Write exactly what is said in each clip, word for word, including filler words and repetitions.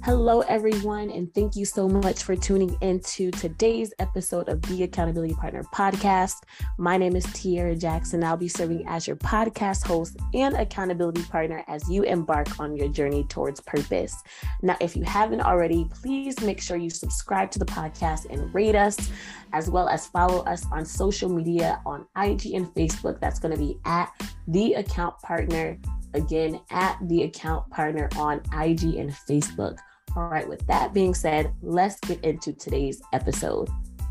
Hello, everyone, and thank you so much for tuning into today's episode of the Accountability Partner Podcast. My name is Tiara Jackson. I'll be serving as your podcast host and accountability partner as you embark on your journey towards purpose. Now, if you haven't already, please make sure you subscribe to the podcast and rate us, as well as follow us on social media on I G and Facebook. That's going to be at The Account Partner. Again, at The Account Partner on I G and Facebook. All right, with that being said, let's get into today's episode.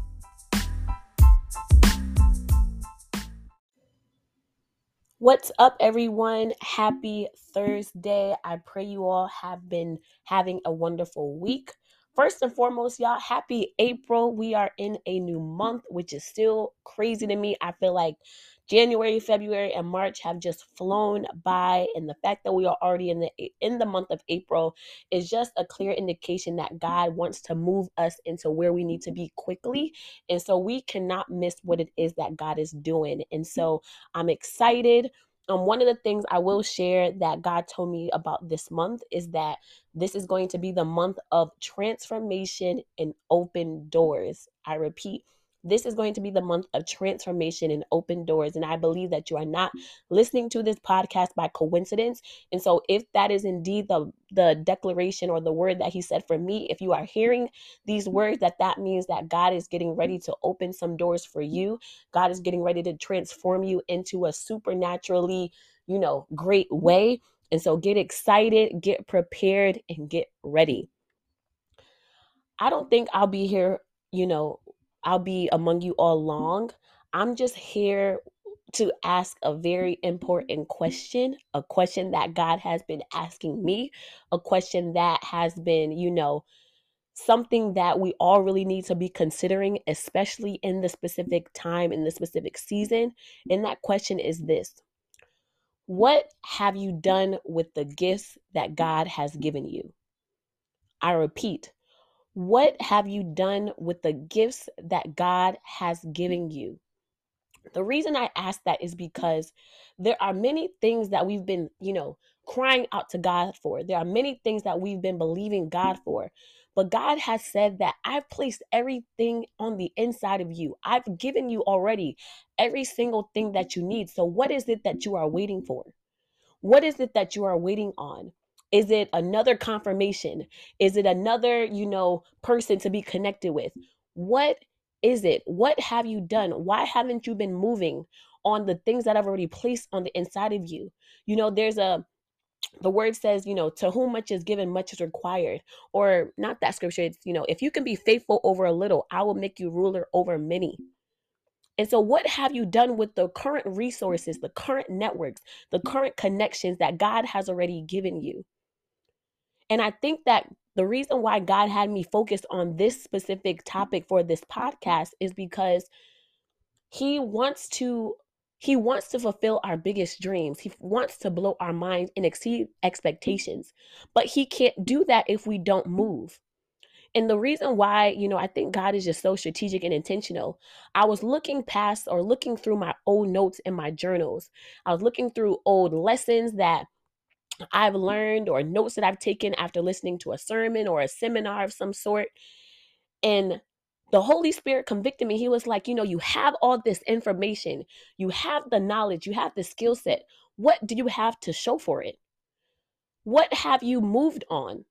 What's up, everyone? Happy Thursday. I pray you all have been having a wonderful week. First and foremost, y'all, happy April. We are in a new month, which is still crazy to me. I feel like January, February, and March have just flown by, and the fact that we are already in the in the month of April is just a clear indication that God wants to move us into where we need to be quickly, and so we cannot miss what it is that God is doing. And so I'm excited. Um, one of the things I will share that God told me about this month is that this is going to be the month of transformation and open doors. I repeat, this is going to be the month of transformation and open doors. And I believe that you are not listening to this podcast by coincidence. And so if that is indeed the, the declaration or the word that he said for me, if you are hearing these words, that that means that God is getting ready to open some doors for you. God is getting ready to transform you into a supernaturally, you know, great way. And so get excited, get prepared, and get ready. I don't think I'll be here, you know, I'll be among you all long. I'm just here to ask a very important question, a question that God has been asking me, a question that has been, you know, something that we all really need to be considering, especially in the specific time, in the specific season. And that question is this: what have you done with the gifts that God has given you? I repeat, what have you done with the gifts that God has given you? The reason I ask that is because there are many things that we've been, you know, crying out to God for. There are many things that we've been believing God for. But God has said that I've placed everything on the inside of you. I've given you already every single thing that you need. So what is it that you are waiting for? What is it that you are waiting on? Is it another confirmation? Is it another, you know, person to be connected with? What is it? What have you done? Why haven't you been moving on the things that I've already placed on the inside of you? You know, there's a, the word says, you know, to whom much is given, much is required. Or not that scripture, it's, you know, if you can be faithful over a little, I will make you ruler over many. And so what have you done with the current resources, the current networks, the current connections that God has already given you? And I think that the reason why God had me focused on this specific topic for this podcast is because he wants to he wants to fulfill our biggest dreams. He wants to blow our minds and exceed expectations. But he can't do that if we don't move. And the reason why, you know, I think God is just so strategic and intentional. I was looking past or looking through my old notes in my journals. I was looking through old lessons that I've learned or notes that I've taken after listening to a sermon or a seminar of some sort. And the Holy Spirit convicted me. He was like, you know, you have all this information, you have the knowledge, you have the skill set. What do you have to show for it? What have you moved on?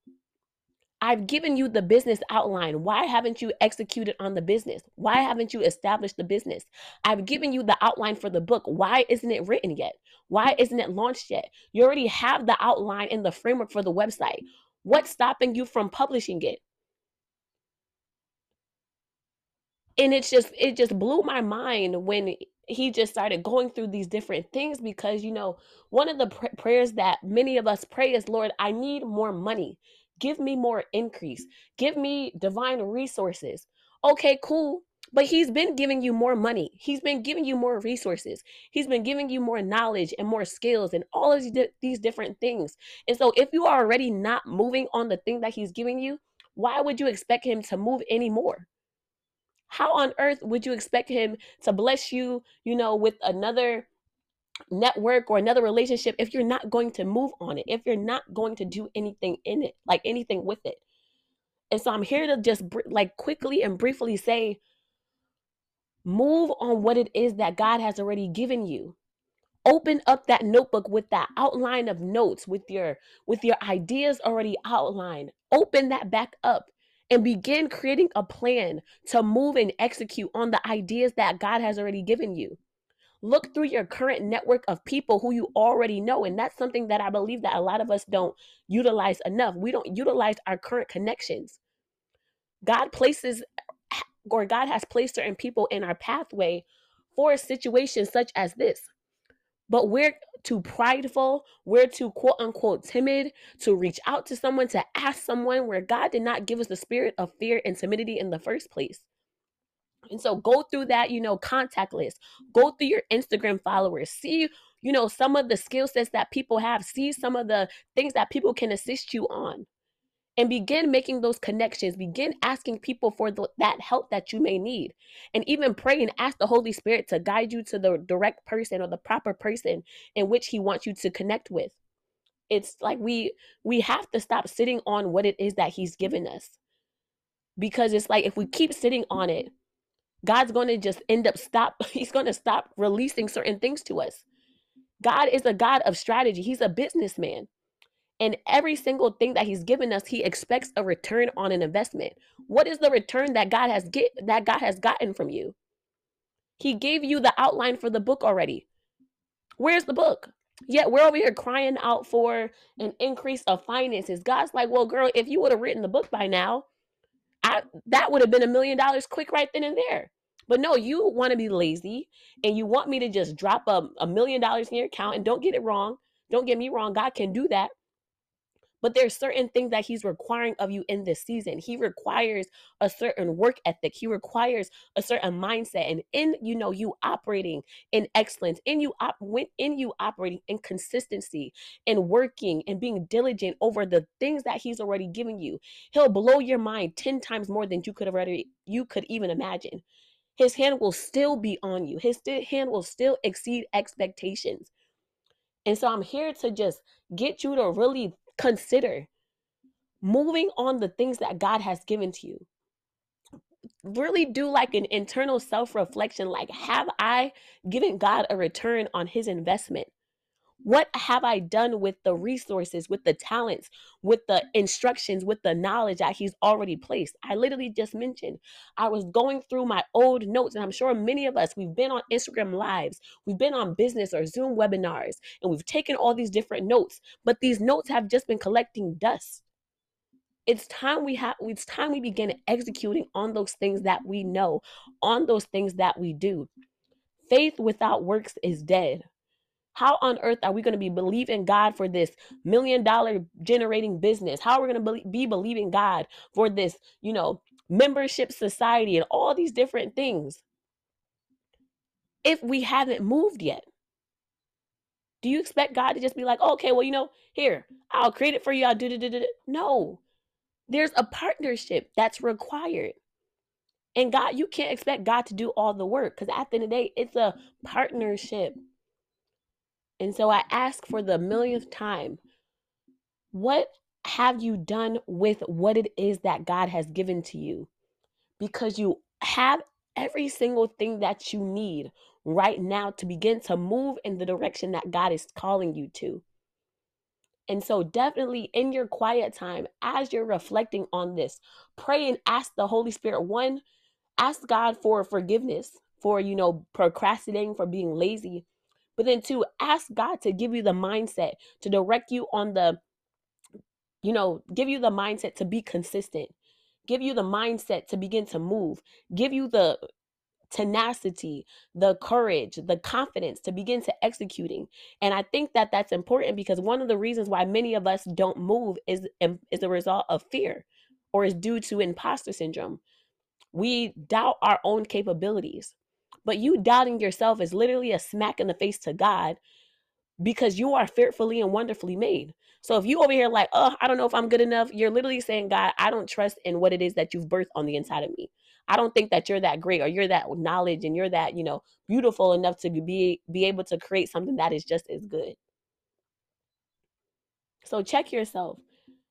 I've given you the business outline. Why haven't you executed on the business? Why haven't you established the business? I've given you the outline for the book. Why isn't it written yet? Why isn't it launched yet? You already have the outline and the framework for the website. What's stopping you from publishing it? And it's just, it just blew my mind when he just started going through these different things, because, you know, one of the pr- prayers that many of us pray is, Lord, I need more money. Give me more increase. Give me divine resources. Okay, cool. But he's been giving you more money. He's been giving you more resources. He's been giving you more knowledge and more skills and all of these different things. And so if you are already not moving on the thing that he's giving you, why would you expect him to move anymore? How on earth would you expect him to bless you, you know, with another network or another relationship if you're not going to move on it, if you're not going to do anything in it, like anything with it? And so I'm here to just br- like quickly and briefly say, move on what it is that God has already given you. Open up that notebook with that outline of notes, with your with your ideas already outlined. Open that back up and begin creating a plan to move and execute on the ideas that God has already given you. Look through your current network of people who you already know, and that's something that I believe that a lot of us don't utilize enough. We don't utilize our current connections. God places or God has placed certain people in our pathway for a situation such as this. But we're too prideful, we're too quote unquote timid to reach out to someone, to ask someone, where God did not give us the spirit of fear and timidity in the first place. And so go through that, you know, contact list, go through your Instagram followers, see, you know, some of the skill sets that people have, see some of the things that people can assist you on, and begin making those connections. Begin asking people for the, that help that you may need, and even pray and ask the Holy Spirit to guide you to the direct person or the proper person in which He wants you to connect with. It's like we we have to stop sitting on what it is that He's given us, because it's like if we keep sitting on it, God's going to just end up stop He's going to stop releasing certain things to us. God is a God of strategy. He's a businessman. And every single thing that He's given us, He expects a return on an investment. What is the return that God has get that God has gotten from you? He gave you the outline for the book already. Where's the book? Yet we're over here crying out for an increase of finances. God's like, well, girl, if you would have written the book by now, I, that would have been a million dollars quick right then and there. But no, you want to be lazy and you want me to just drop a, a million dollars in your account. And don't get it wrong. Don't get me wrong. God can do that. But there's certain things that He's requiring of you in this season. He requires a certain work ethic. He requires a certain mindset. And in, you know, you operating in excellence, in you op- in you operating in consistency, and working and being diligent over the things that He's already given you, He'll blow your mind ten times more than you could have already you could even imagine. His hand will still be on you. His hand will still exceed expectations. And so I'm here to just get you to really consider moving on the things that God has given to you. Really do like an internal self-reflection. Like, have I given God a return on His investment? What have I done with the resources, with the talents, with the instructions, with the knowledge that He's already placed? I literally just mentioned, I was going through my old notes, and I'm sure many of us, we've been on Instagram Lives, we've been on business or Zoom webinars, and we've taken all these different notes, but these notes have just been collecting dust. It's time we have it's time we begin executing on those things that we know, on those things that we do. Faith without works is dead. How on earth are we going to be believing God for this million dollar generating business? How are we going to be believing God for this, you know, membership society and all these different things if we haven't moved yet? Do you expect God to just be like, oh, okay, well, you know, here, I'll create it for you. I'll do it. No, there's a partnership that's required. And God, you can't expect God to do all the work, because at the end of the day, it's a partnership. And so I ask for the millionth time, what have you done with what it is that God has given to you? Because you have every single thing that you need right now to begin to move in the direction that God is calling you to. And so definitely in your quiet time, as you're reflecting on this, pray and ask the Holy Spirit, one, ask God for forgiveness for, you know, procrastinating, for being lazy. But then two, ask God to give you the mindset, to direct you on the, you know, give you the mindset to be consistent, give you the mindset to begin to move, give you the tenacity, the courage, the confidence to begin to executing. And I think that that's important, because one of the reasons why many of us don't move is is a result of fear, or is due to imposter syndrome. We doubt our own capabilities. But you doubting yourself is literally a smack in the face to God, because you are fearfully and wonderfully made. So if you over here like, oh, I don't know if I'm good enough, you're literally saying, God, I don't trust in what it is that you've birthed on the inside of me. I don't think that you're that great, or you're that knowledge, and you're that, you know, beautiful enough to be be able to create something that is just as good. So check yourself.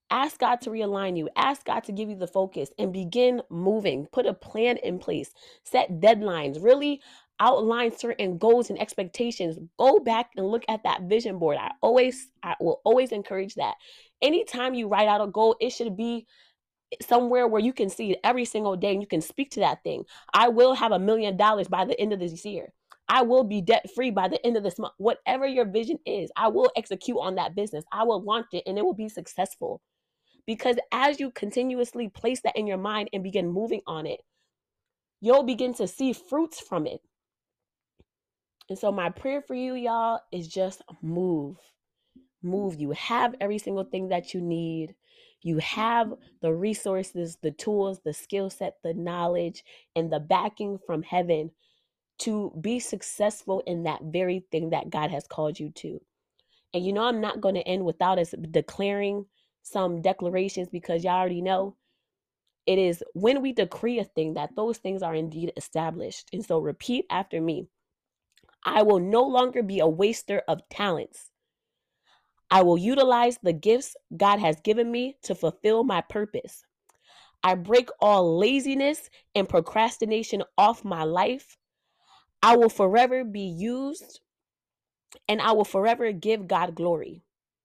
Ask God to realign you. Ask God to give you the focus and begin moving. Put a plan in place. Set deadlines. Really outline certain goals and expectations. Go back and look at that vision board. I always, I will always encourage that. Anytime you write out a goal, it should be somewhere where you can see it every single day and you can speak to that thing. I will have a million dollars by the end of this year. I will be debt free by the end of this month. Whatever your vision is, I will execute on that business. I will launch it and it will be successful. Because as you continuously place that in your mind and begin moving on it, you'll begin to see fruits from it. And so my prayer for you, y'all, is just move. Move. You have every single thing that you need. You have the resources, the tools, the skill set, the knowledge, and the backing from heaven to be successful in that very thing that God has called you to. And you know, I'm not going to end without us declaring some declarations, because y'all already know it is when we decree a thing that those things are indeed established. And so repeat after me. I will no longer be a waster of talents. I will utilize the gifts God has given me to fulfill my purpose. I break all laziness and procrastination off my life. I will forever be used, and I will forever give God glory.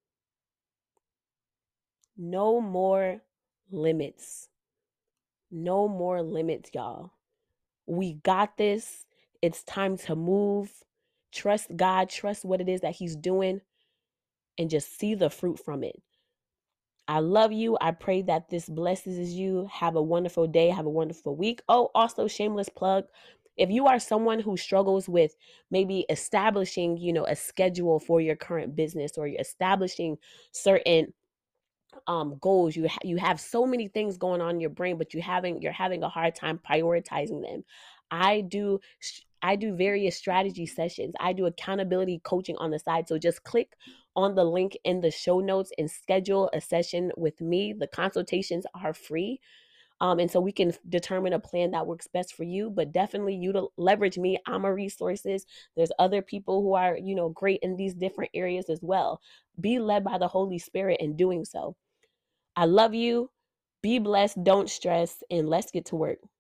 No more limits. No more limits, y'all. We got this. It's time to move. Trust God, trust what it is that He's doing, and just see the fruit from it. I love you. I pray that this blesses you. Have a wonderful day. Have a wonderful week. Oh, also, shameless plug. If you are someone who struggles with maybe establishing, you know, a schedule for your current business, or you're establishing certain um goals, you ha- you have so many things going on in your brain, but you having you're having a hard time prioritizing them. I do I do various strategy sessions. I do accountability coaching on the side. So just click on the link in the show notes and schedule a session with me. The consultations are free. Um, and so we can determine a plan that works best for you, but definitely you to leverage me. I'm a resources. There's other people who are, you know, great in these different areas as well. Be led by the Holy Spirit in doing so. I love you. Be blessed. Don't stress. And let's get to work.